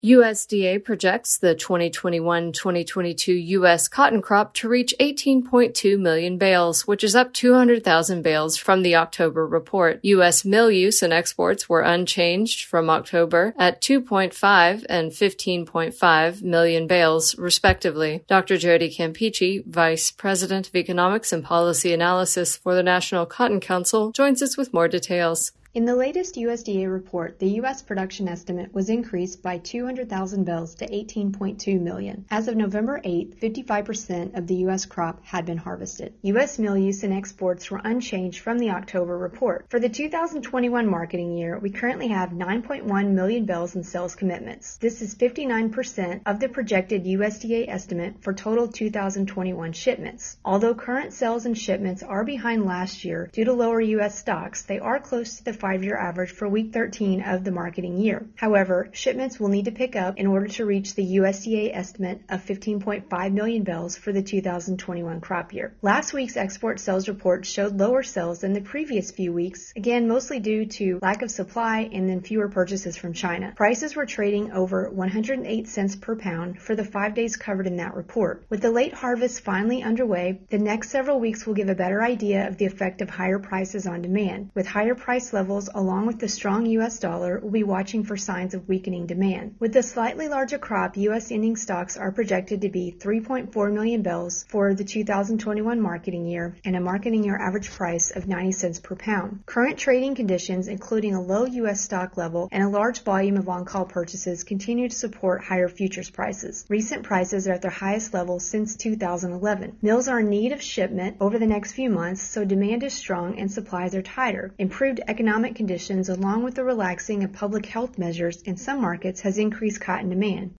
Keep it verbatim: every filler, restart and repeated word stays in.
U S D A projects the twenty twenty-one twenty twenty-two U S cotton crop to reach eighteen point two million bales, which is up two hundred thousand bales from the October report. U S mill use and exports were unchanged from October at two point five and fifteen point five million bales, respectively. Doctor Jody Campeachy, Vice President of Economics and Policy Analysis for the National Cotton Council, joins us with more details. In the latest U S D A report, the U S production estimate was increased by two hundred thousand bales to eighteen point two million. As of November eighth, fifty-five percent of the U S crop had been harvested. U S mill use and exports were unchanged from the October report. For the two thousand twenty-one marketing year, we currently have nine point one million bales in sales commitments. This is fifty-nine percent of the projected U S D A estimate for total two thousand twenty-one shipments. Although current sales and shipments are behind last year due to lower U S stocks, they are close to the five-year average for week thirteen of the marketing year. However, shipments will need to pick up in order to reach the U S D A estimate of fifteen point five million bales for the two thousand twenty-one crop year. Last week's export sales report showed lower sales than the previous few weeks, again mostly due to lack of supply and then fewer purchases from China. Prices were trading over one hundred eight cents per pound for the five days covered in that report. With the late harvest finally underway, the next several weeks will give a better idea of the effect of higher prices on demand. With higher price levels along with the strong U S dollar, we'll be watching for signs of weakening demand. With the slightly larger crop, U S ending stocks are projected to be three point four million bales for the two thousand twenty-one marketing year and a marketing year average price of ninety cents per pound. Current trading conditions, including a low U S stock level and a large volume of on-call purchases, continue to support higher futures prices. Recent prices are at their highest level since two thousand eleven. Mills are in need of shipment over the next few months, so demand is strong and supplies are tighter. Improved economic conditions along with the relaxing of public health measures in some markets has increased cotton demand.